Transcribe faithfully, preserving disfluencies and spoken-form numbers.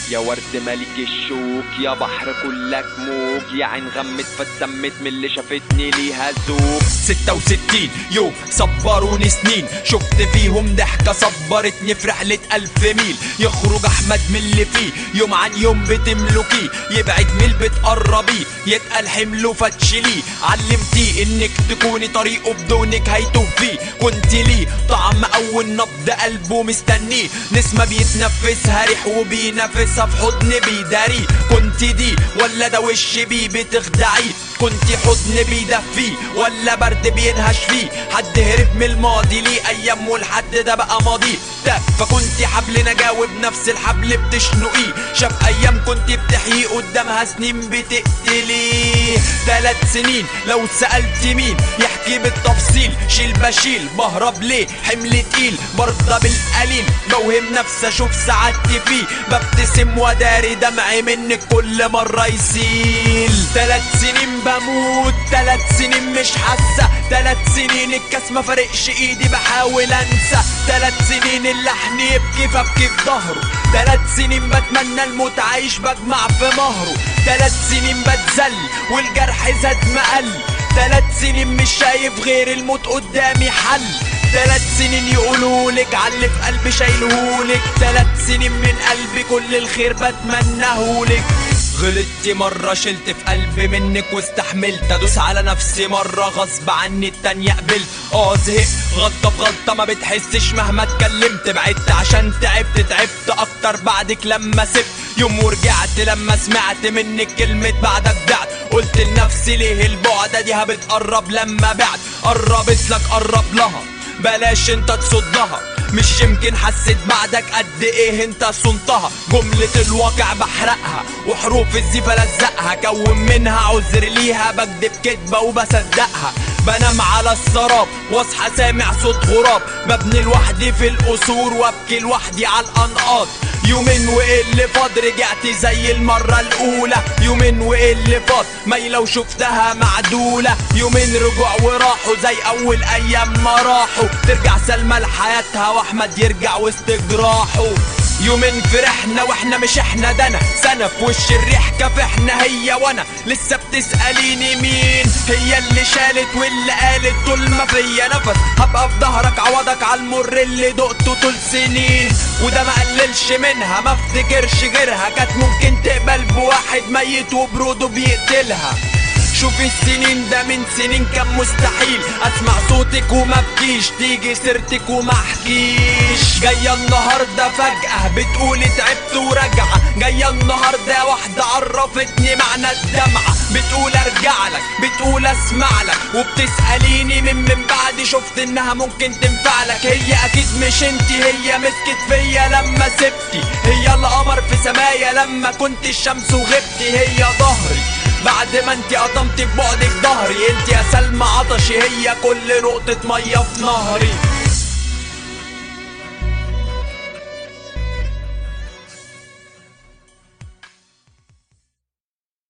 يا ورد ملك الشوك يا بحر كلك موج، يا عين غمت فاتسمت من اللي شافتني ليها ذوق. ستة وستين يوم صبروني سنين، شفت فيهم ضحكة صبرتني في رحلة ألف ميل. يخرج أحمد من اللي فيه يوم عن يوم بتملكيه، يبعد من اللي بتقربيه يتقل حمله فتشليه. علمتيه انك تكوني طريقه بدونك هيتوه فيه، كنت ليه طعم اول نبض قلبه مستنيه. نسمة بيتنفسها ريح وبينافسها في حضن بيداريه. كنت دي ولا ده وش بيه بتخدعيه، كنت حضن بيدفيه ولا برد بينهش فيه. حد هرب من الماضي ليه ايام والحد ده بقى ماضيه. فكنت حبل نجاوب نفس الحبل بتشنقيه، شاف ايام كنت بتحييه قدامها سنين بتقتليه. ثلاث سنين لو سألت مين يحكي بالتفصيل، شيل بشيل بهرب ليه حمل تقيل برضه بالقليل. بوهم نفسي اشوف سعادتي فيه، ببتسم وداري دمعي منك كل مرة يسيل. ثلاث سنين بموت، ثلاث سنين مش حاسة، ثلاث سنين الكاس ما فرقش ايدي بحاول انسى. ثلاث سنين اللحن يبكي فابكي في ظهره، ثلاث سنين بتمنى الموت عايش بجمع في مهره. ثلاث سنين بتزل والجرح زاد مقل، ثلاث سنين مش شايف غير الموت قدامي حل. ثلاث سنين يقولولك عاللي في قلبي شايلهولك، ثلاث سنين من قلبي كل الخير بتمنهولك. غلطت مرة شلت في قلبي منك واستحملت، ادوس على نفسي مرة غصب عني التانية قبلت. اه زهقت غلطة بغلطة ما بتحسش مهما اتكلمت، بعدت عشان تعبت تعبت اكتر بعدك لما سبت. يوم ورجعت لما سمعت منك كلمة بعدك ضعت، قلت لنفسي ليه البعدة دي بتقرب لما بعد. قربت لك قرب لها بلاش انت تصدها، مش يمكن حسيت بعدك قد ايه انت صنتها. جملة الواقع بحرقها وحروف الزيفة لزقها، كون منها عذر ليها بكدب كدبة وبصدقها. بنام على السراب واصحى سامع صوت غراب، ببني لوحدي في القصور وابكي لوحدي على الانقاض. يومين وايه اللي فاض رجعت زي المرة الاولى، يومين وايه اللي فاض مايلة وشفتها معدولة. يومين رجوع وراحوا زي اول ايام ما راحوا، ترجع سلمى لحياتها واحمد يرجع وسط جراحه. يومين فرحنا واحنا مش احنا، ده انا سنة في وش الريح كافحنا هي وانا. لسه بتسأليني مين هي اللي شالت واللي قالت طول ما فيا نفس هبقى في ظهرك عوضك على المر اللي دقته طول سنين. وده ما قللش منها ما افتكرش غيرها، كانت ممكن تقبل بواحد ميت وبروده بيقتلها. شوفي السنين ده من سنين كان مستحيل اسمع صوتك وما بكيش، تيجي سيرتك وما احكيش. جايه النهارده فجأة بتقولي تعبت وراجعه، جايه النهارده واحده عرفتني معنى الدمعه. بتقول ارجع لك بتقول اسمع لك وبتسأليني من من بعد شفت انها ممكن تنفع لك. هي اكيد مش انتي، هي مسكت فيا لما سبتي، هي القمر في سمايا لما كنت الشمس وغبتي. هي ظهري بعد ما انتي قطمتي ببعدك ظهري، انتي يا سلمى عطشي هي كل نقطة مية في نهري.